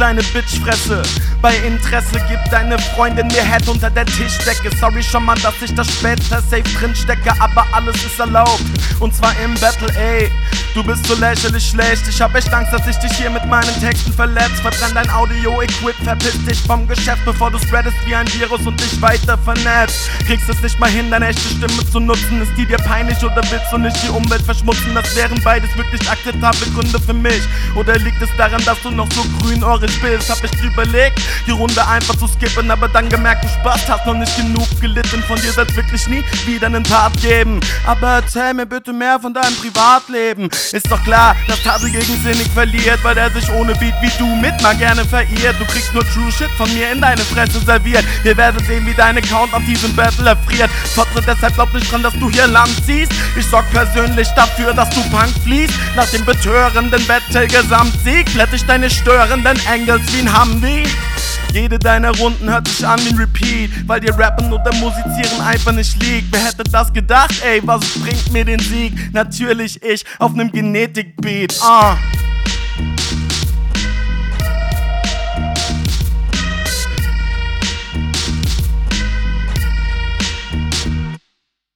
kleine Bitchfresse. Bei Interesse gibt deine Freundin mir Head unter der Tischdecke. Sorry schon mal, dass ich das später safe drin stecke, aber alles ist erlaubt. Und zwar im Battle, ey. Du bist so lächerlich schlecht. Ich hab echt Angst, dass ich dich hier mit meinen Texten verletzt. Verbrenn dein Audio-Equip, verpiss dich vom Geschäft, bevor du spreadest wie ein Virus und dich weiter vernetzt. Kriegst es nicht mal hin, deine echte Stimme zu nutzen. Ist die dir peinlich oder willst du nicht die Umwelt verschmutzen? Das wären beides wirklich akzeptable Gründe für mich. Oder liegt es daran, dass du noch so grünohrig bist? Hab ich überlegt, die Runde einfach zu skippen, aber dann gemerkt, du Spaß hast noch nicht genug gelitten. Von dir soll's wirklich nie wieder einen Part geben. Aber erzähl mir bitte mehr von deinem Privatleben. Ist doch klar, dass Tadel gegensinnig verliert, weil er sich ohne Beat wie du mit mal gerne verirrt. Du kriegst nur True Shit von mir in deine Fresse serviert. Wir werden sehen, wie dein Account auf diesem Battle erfriert. Trotzdem deshalb glaub nicht dran, dass du hier Land ziehst. Ich sorg persönlich dafür, dass du Punk fließt. Nach dem betörenden Battle-Gesamtsieg glätt ich deine störenden Angles wie ein Humvee. Jede deiner Runden hört sich an wie ein Repeat, weil dir Rappen oder Musizieren einfach nicht liegt. Wer hätte das gedacht, ey, was bringt mir den Sieg? Natürlich ich auf nem Genetik-Beat,